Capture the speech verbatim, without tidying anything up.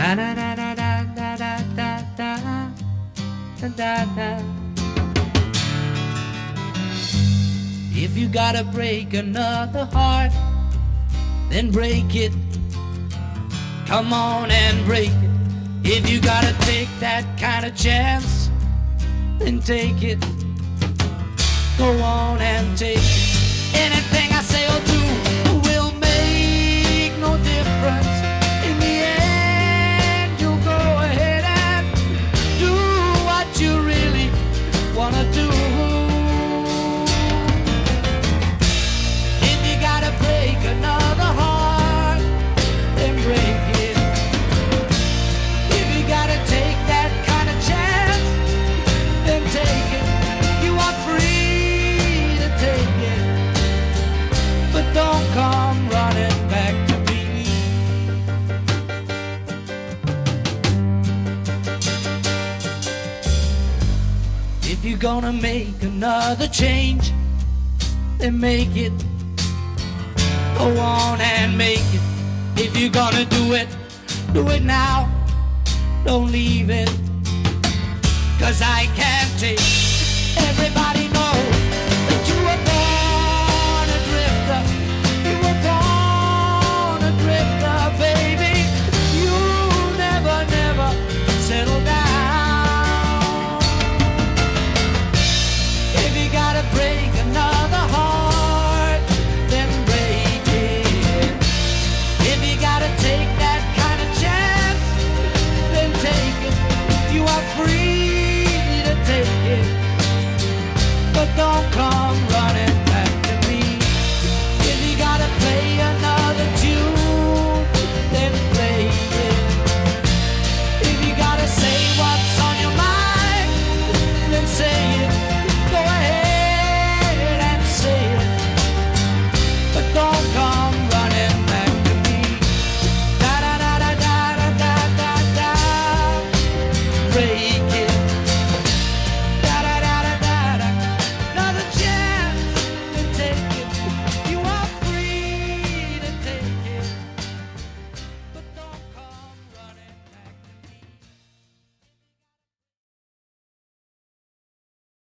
Da da da da da da da da da da da. If you gotta break another heart, then break it. Come on and break it. If you gotta take that kind of chance, then take it. Go on and take it. Anything I say or do will make no difference. In the end, you'll go ahead and do what you really wanna do. If you gotta break another heart, then break it. If you gotta take that kind of chance, then take it. You are free to take it, but don't come running back to me. If you're gonna make another change, then make it. Go on and make it. If you're gonna do it, do it now. Don't leave it, 'cause I can't take it. Everybody knows that you were born a drifter. You were born a drifter, baby. You never, never settle down. If you gotta break another heart, then break it. If you gotta take that kind of chance, then take it. You are free to take it, but don't come running back to me. If you gotta play another tune, then play it. If you gotta say what's on your mind, then say it. Go ahead and say it, but don't come running back to me. Da da da da da da da da da. Break it.